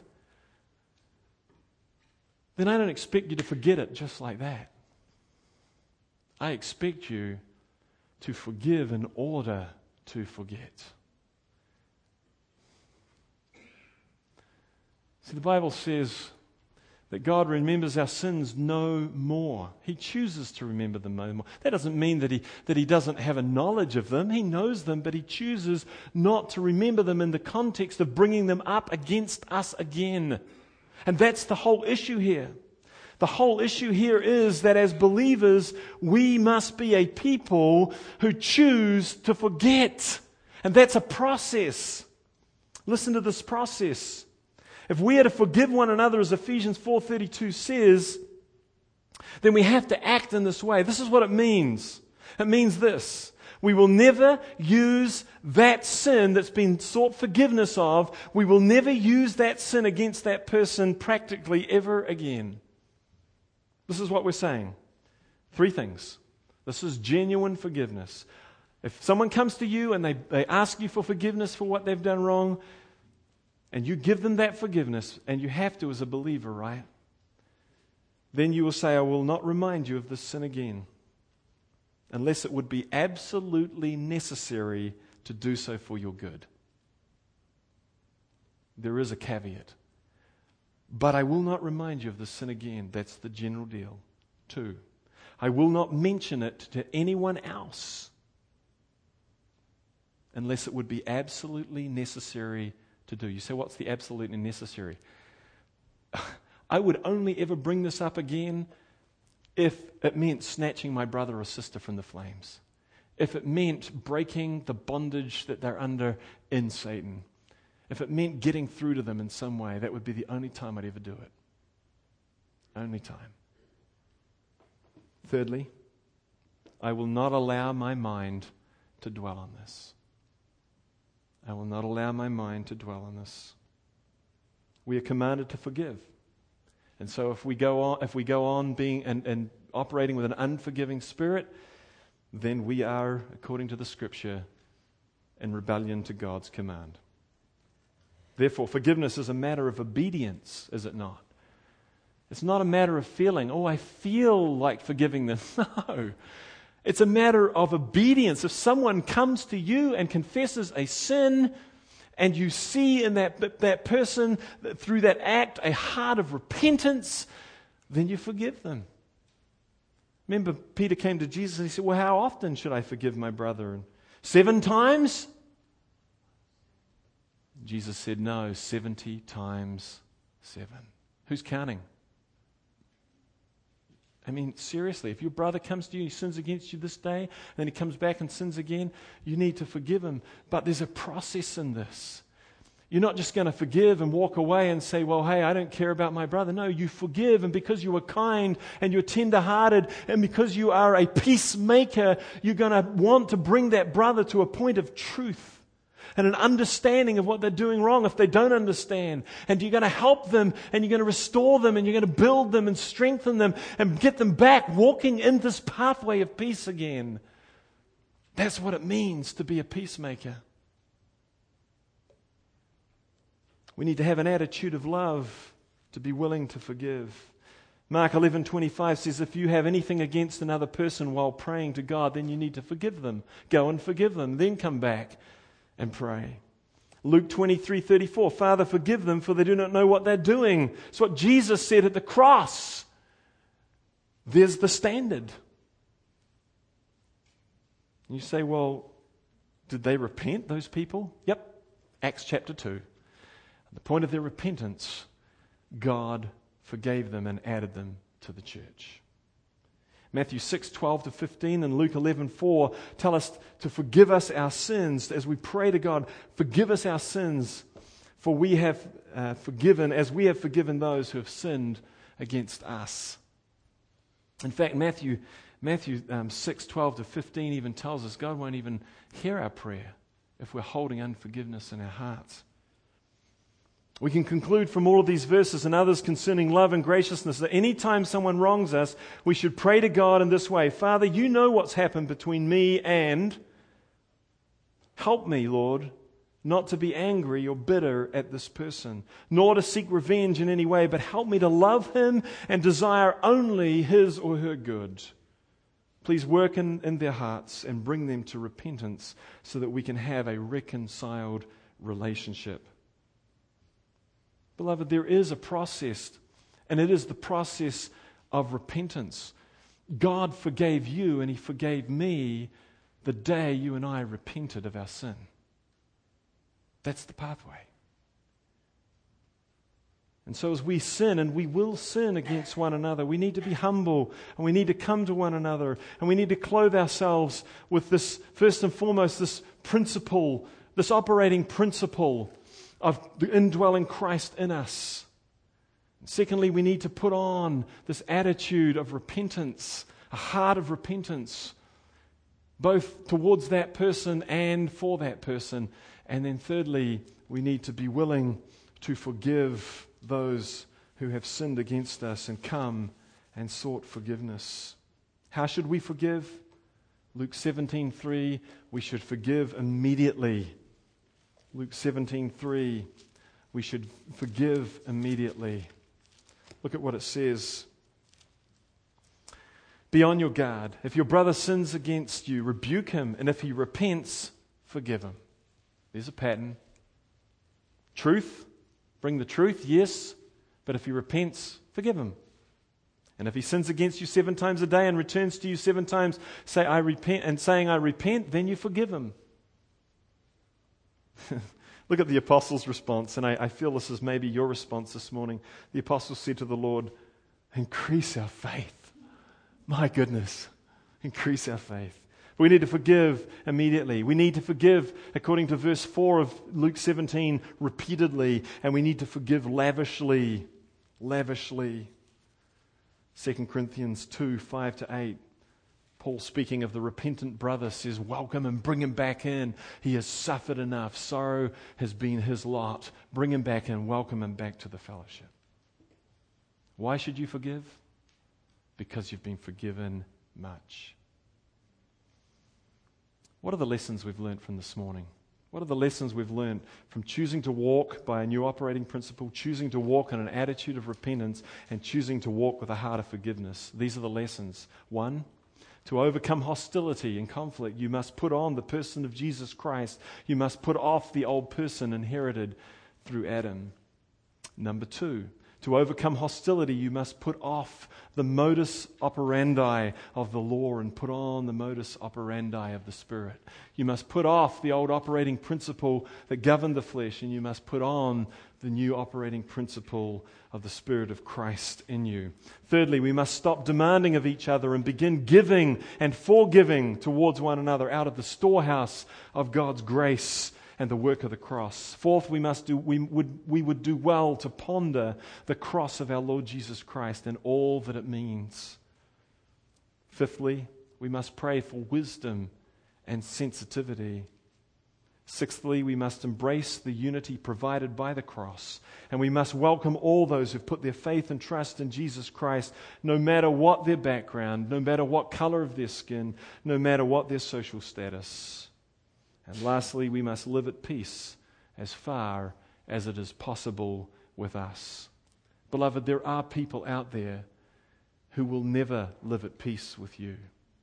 then I don't expect you to forget it just like that. I expect you to forgive in order to forget. See, the Bible says that God remembers our sins no more. He chooses to remember them no more. That doesn't mean that he, that he doesn't have a knowledge of them. He knows them, but he chooses not to remember them in the context of bringing them up against us again. And that's the whole issue here. The whole issue here is that as believers, we must be a people who choose to forget. And that's a process. Listen to this process. If we are to forgive one another, as Ephesians four thirty-two says, then we have to act in this way. This is what it means. It means this. We will never use that sin that's been sought forgiveness of, we will never use that sin against that person practically ever again. This is what we're saying. Three things. This is genuine forgiveness. If someone comes to you and they, they ask you for forgiveness for what they've done wrong, and you give them that forgiveness, and you have to as a believer, right? Then you will say, I will not remind you of this sin again, unless it would be absolutely necessary to do so for your good. There is a caveat. But I will not remind you of this sin again. That's the general deal. Two, I will not mention it to anyone else, unless it would be absolutely necessary to do. You say, what's the absolutely necessary? I would only ever bring this up again if it meant snatching my brother or sister from the flames. If it meant breaking the bondage that they're under in Satan. If it meant getting through to them in some way, that would be the only time I'd ever do it. Only time. Thirdly, I will not allow my mind to dwell on this. I will not allow my mind to dwell on this. We are commanded to forgive. And so if we go on, if we go on being and, and operating with an unforgiving spirit, then we are, according to the Scripture, in rebellion to God's command. Therefore, forgiveness is a matter of obedience, is it not? It's not a matter of feeling, oh, I feel like forgiving them. No. It's a matter of obedience. If someone comes to you and confesses a sin, and you see in that, that person, through that act, a heart of repentance, then you forgive them. Remember, Peter came to Jesus and he said, well, how often should I forgive my brother? And seven times? Jesus said, no, seventy times seven. Who's counting? I mean, seriously, if your brother comes to you, he sins against you this day, and then he comes back and sins again, you need to forgive him. But there's a process in this. You're not just going to forgive and walk away and say, well, hey, I don't care about my brother. No, you forgive, and because you are kind and you're tender-hearted, and because you are a peacemaker, you're going to want to bring that brother to a point of truth and an understanding of what they're doing wrong if they don't understand. And you're going to help them, and you're going to restore them, and you're going to build them and strengthen them and get them back walking in this pathway of peace again. That's what it means to be a peacemaker. We need to have an attitude of love, to be willing to forgive. Mark eleven twenty-five says, if you have anything against another person while praying to God, then you need to forgive them. Go and forgive them, then come back and pray. Luke twenty-three thirty-four, Father, forgive them, for they do not know what they're doing. It's what Jesus said at the cross. There's the standard. You say, well, did they repent, those people? Yep. Acts chapter two. At the point of their repentance, God forgave them and added them to the church. Matthew six twelve to fifteen and Luke eleven four tell us to forgive us our sins as we pray to God. Forgive us our sins, for we have uh, forgiven as we have forgiven those who have sinned against us. In fact, Matthew Matthew um, six twelve to fifteen even tells us God won't even hear our prayer if we're holding unforgiveness in our hearts. We can conclude from all of these verses and others concerning love and graciousness that anytime someone wrongs us, we should pray to God in this way. Father, you know what's happened between me and... Help me, Lord, not to be angry or bitter at this person, nor to seek revenge in any way, but help me to love him and desire only his or her good. Please work in, in their hearts and bring them to repentance so that we can have a reconciled relationship. Beloved, there is a process, and it is the process of repentance. God forgave you and He forgave me the day you and I repented of our sin. That's the pathway. And so as we sin, and we will sin against one another, we need to be humble, and we need to come to one another, and we need to clothe ourselves with this, first and foremost, this principle, this operating principle of the indwelling Christ in us. Secondly, we need to put on this attitude of repentance, a heart of repentance, both towards that person and for that person. And then thirdly, we need to be willing to forgive those who have sinned against us and come and sought forgiveness. How should we forgive? Luke seventeen three, we should forgive immediately. Luke seventeen three, we should forgive immediately. Look at what it says. Be on your guard. If your brother sins against you, rebuke him, and if he repents, forgive him. There's a pattern. Truth, bring the truth, yes, but if he repents, forgive him. And if he sins against you seven times a day and returns to you seven times, say I repent, and saying I repent, then you forgive him. Look at the apostles' response, and I, I feel this is maybe your response this morning. The apostles said to the Lord, increase our faith. My goodness, increase our faith. We need to forgive immediately. We need to forgive, according to verse four of Luke seventeen, repeatedly, and we need to forgive lavishly, lavishly. Second Corinthians two, five to eight. Paul, speaking of the repentant brother, says, welcome and bring him back in. He has suffered enough. Sorrow has been his lot. Bring him back in. Welcome him back to the fellowship. Why should you forgive? Because you've been forgiven much. What are the lessons we've learned from this morning? What are the lessons we've learned from choosing to walk by a new operating principle, choosing to walk in an attitude of repentance, and choosing to walk with a heart of forgiveness? These are the lessons. One, to overcome hostility and conflict, you must put on the person of Jesus Christ. You must put off the old person inherited through Adam. Number two, to overcome hostility, you must put off the modus operandi of the law and put on the modus operandi of the Spirit. You must put off the old operating principle that governed the flesh, and you must put on the new operating principle of the Spirit of Christ in you. Thirdly, we must stop demanding of each other and begin giving and forgiving towards one another out of the storehouse of God's grace and the work of the cross. Fourth, we must do we would we would do well to ponder the cross of our Lord Jesus Christ and all that it means. Fifthly, we must pray for wisdom and sensitivity. Sixthly, we must embrace the unity provided by the cross, and we must welcome all those who've put their faith and trust in Jesus Christ, no matter what their background, no matter what color of their skin, no matter what their social status. And lastly, we must live at peace as far as it is possible with us. Beloved, there are people out there who will never live at peace with you.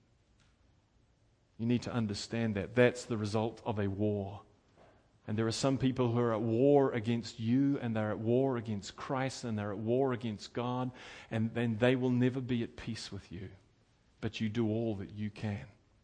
You need to understand that. That's the result of a war. And there are some people who are at war against you, and they're at war against Christ, and they're at war against God, and then they will never be at peace with you. But you do all that you can.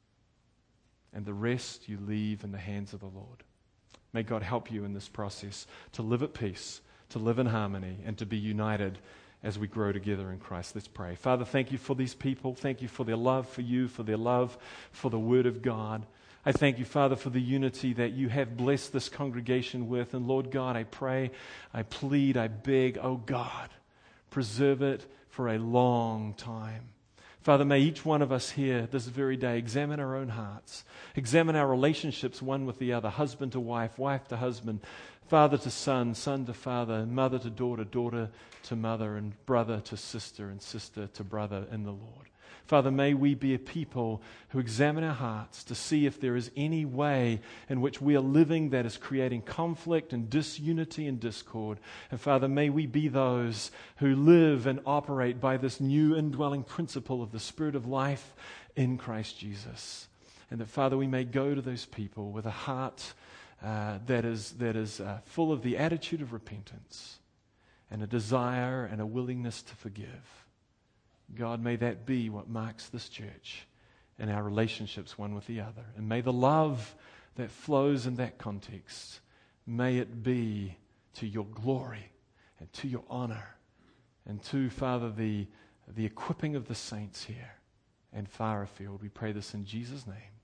And the rest you leave in the hands of the Lord. May God help you in this process to live at peace, to live in harmony, and to be united as we grow together in Christ. Let's pray. Father, thank you for these people. Thank you for their love for you, for their love for the Word of God. I thank you, Father, for the unity that you have blessed this congregation with. And Lord God, I pray, I plead, I beg, oh God, preserve it for a long time. Father, may each one of us here this very day examine our own hearts, examine our relationships one with the other, husband to wife, wife to husband, father to son, son to father, mother to daughter, daughter to mother, and brother to sister, and sister to brother in the Lord. Father, may we be a people who examine our hearts to see if there is any way in which we are living that is creating conflict and disunity and discord. And Father, may we be those who live and operate by this new indwelling principle of the Spirit of life in Christ Jesus. And that, Father, we may go to those people with a heart uh, that is, that is uh, full of the attitude of repentance. and a desire and a willingness to forgive. God, may that be what marks this church and our relationships one with the other. And may the love that flows in that context, may it be to your glory and to your honor and to, Father, the, the equipping of the saints here and far afield. We pray this in Jesus' name.